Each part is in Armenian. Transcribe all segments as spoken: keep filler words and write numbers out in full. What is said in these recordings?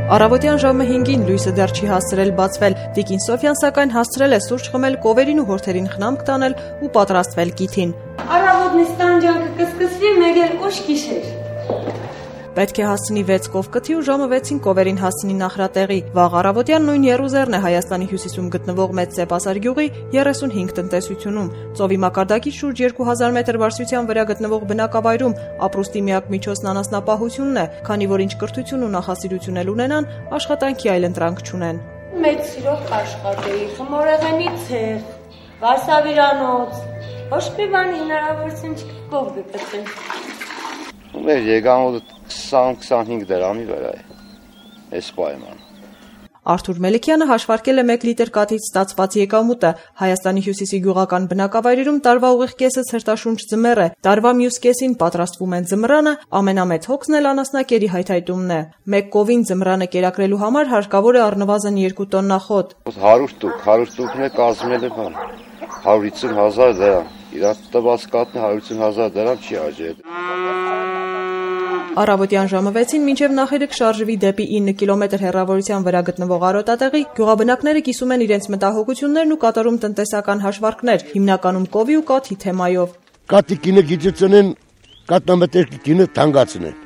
Առավոտյան ժամը հինգին լույսը դեռ չի հասցրել բացվել, տիկին Սոֆյան սակայն հասցրել է սուրճ խմել, կովերին ու հորթերին խնամք տանել ու պատրաստվել կիթին։ Առավոտն ստանջանքը կսկսվի, մեկ էլ ուշ գիշեր։ Պետք է հասցնի վեց կով կթի ու ժամը վեցին կովերին հասցնի Նախրատեղի։ Վաղ առավոտյան նույն Եռուզեռն է Հայաստանի հյուսիսում գտնվող Մեծ Սեպասար գյուղի երեսունհինգ տնտեսությունում։ Ծովի մակարդակից շուրջ երկու հազար մետր բարձրության վրա գտնվող բնակավայրում ապրուստի միակ միջոցն անասնապահությունն է, քանի որ ինչ կրթություն ու նախասիրություն էլ ունենան, աշխատանքի այլընտրանք չունեն։ Մեծ սիրով աշխատեի, խմորեղենի ցեղ, վարսավիրանոց, ոչ մի բան հնարավորություն չկա կով գտել։ Մեր եկամուտը քսան-քսանհինգ դրամի վրա է, այս պայման։ Արթուր Մելիքյանը հաշվարկել է մեկ լիտր կաթից ստացված եկամուտը։ Հայաստանի հյուսիսի գյուղական բնակավայրերում տարվա ուղիղ կեսը ցրտաշունչ ձմեռ է, տարվա մյուս կեսին պատրաստվում են ձմռանը, ամենամեծ հոգսն էլ անասնակերի հայթայթումն է։ Մեկ կովին ձմռանը կերակրելու համար հարկավոր է առնվազն երկու տոննա խոտ։ հարյուր տուկ, հարյուր տուկն է կազմել է բան, հարյուր հիսուն հազար դրամ, իրաց տված կաթն հարյուր հիսուն հազար դրամ չի աճել։ Առավոտյան ժամը վեցին մինչև նախերը կշարժվի դեպի ինը կիլոմետր հեռավորության վրա գտնվող Արոտատեղի, գյուղաբնակները կիսում են իրենց մտահոգություններն ու կատարում տնտեսական հաշվարկներ, հիմնականում կովի ու կաթի թեմայով։ Կաթի կինը գիծեցնեն, կատնամետերքի կինը թանկացնեն։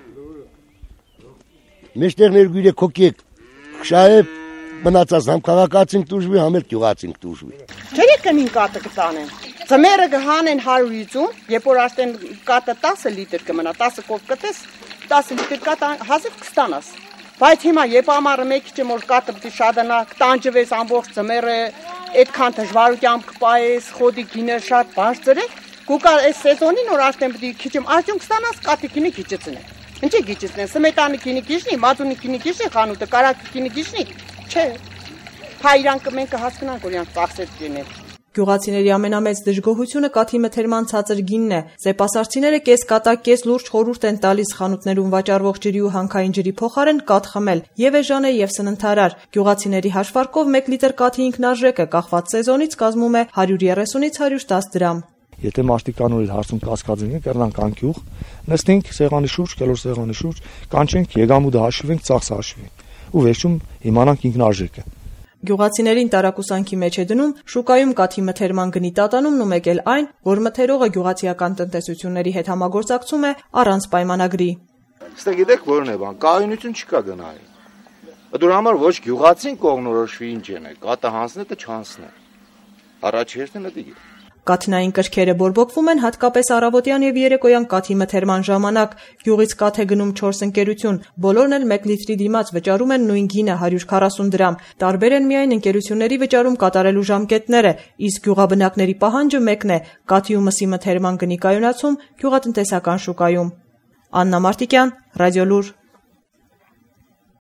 Մեջտեղ ներգույր է քոկեք, շահե մնացած համ քաղաքացին տուժվի, համ էլ գյուղացին տուժվի։ Չերեք կնին կատը կտանեն։ Ձմեռը կհանեն հարյուր հիսուն, երբ որ արդեն կատը տասը լիտր կմնա, տասը կով կտես, տասը լիտր կատը հազիվ կստանաս։ Բայց հիմա երբ ամառը մեկ քիչ որ կատը պիտի շատանա, տանջվես ամբողջ ձմեռը, այդքան դժվարությամբ կպայես, խոդի գինը շատ բարձր է, գուկա այս սեզոնին որ արդեն պիտի քիչ արդյունք ստանաս, կատի գինը քիչեցնե։ Ինչի քիչեցնեն, սմետանի գինը քիչնի, մածունի գինը քիչնի, խանութը կարակի գինը քիչնի։ Չէ։ Փայրանք մենք կհասկանանք, որ իրանք ծախսեր կինեն։ Գյուղացիների ամենամեծ դժգոհությունը կաթի մթերման ցածր գինն է։ Սեպասարցիները կես կատակ, կես լուրջ խորհուրդ են տալիս խանութներում վաճառվող ջրի ու հանքային ջրի փոխարեն կաթ խմել, եւ էժան է եւ սննդարար։ Գյուղացիների հաշվարկով մեկ լիտր կաթի ինքնարժեքը կախված սեզոնից կազմում է հարյուր երեսունից հարյուր տասը դրամ։ Եթե մարդիկ կան որ հարցում կասկածին են, կեռնանք անկյուղ, նստենք սեղանի շուրջ, կելոր սեղանի շուրջ, կանչենք եկամուտը հաշվենք, ծախսը հաշվենք։ Ու վերջում իմանանք ինքնարժեքը։ Գյուղացիներին տարակուսանքի մեջ է դնում շուկայում կաթի մթերման գնի տատանումն ու մեկ էլ այն, որ մթերողը գյուղացիական տնտեսությունների հետ համագործակցում է առանց պայմանագրի։ Ստե գիտեք որն է բան, կայունություն չկա գնայի։ Դուր համար ոչ գյուղացին կողնորոշվի ինչ են, կատը հանցնե թե չհանցնե։ Առաջ հերթն է դի։ Կաթնային կրքերը բորբոքվում են հատկապես առավոտյան եւ երեկոյան կաթի մթերման ժամանակ։ Գյուղից կաթ է գնում չորս ընկերություն, բոլորն էլ մեկ լիտրի դիմաց վճարում են նույն գինը հարյուր քառասուն դրամ։ Տարբեր են միայն ընկերությունների վճարում կատարելու ժամկետները, իսկ գյուղաբնակների պահանջը մեկն է՝ կաթի ու մսի մթերման գնի կայունացում գյուղատնտեսական շուկայում։ Աննա Մարտիկյան, Ռադիոլուր։